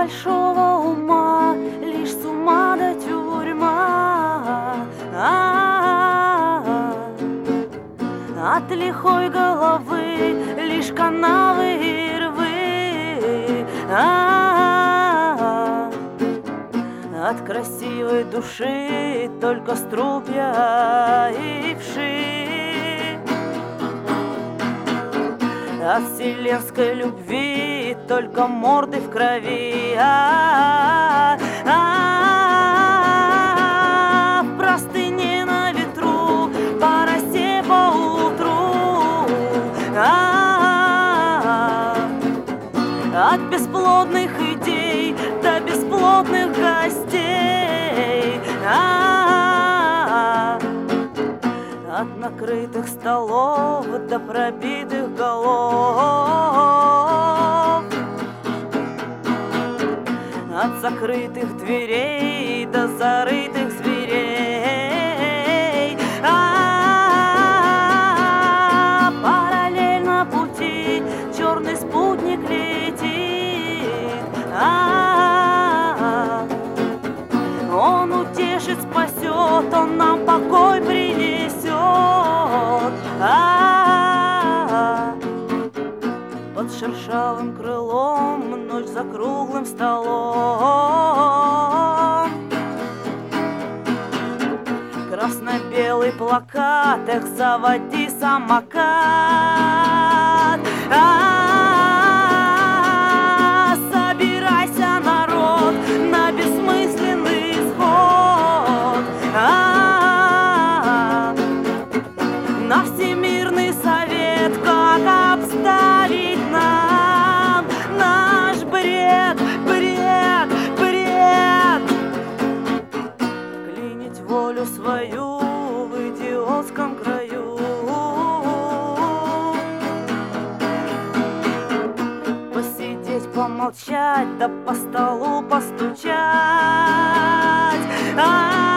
большого ума лишь с ума да тюрьма. От лихой головы лишь канавы и рвы. От красивой души только струпья и вши. От вселенской любви только морды в крови. В простыне на ветру, по росе поутру. От бесплодных идей до бесплодных гостей. От накрытых столов до пробитых голов. От закрытых дверей до зарытых зверей. Параллельно пути черный спутник летит. Он утешит, спасет, он нам покой принесет. Под шершавым крылом ночь за круглым столом. Красно-белый плакат, эх, заводи самокат. Собирайся, народ, на бессмысленный исход. На Всемирный совет, как обставить нам наш бред, бред, бред. Вклинить волю свою в идиотском краю. Посидеть, помолчать, да по столу постучать.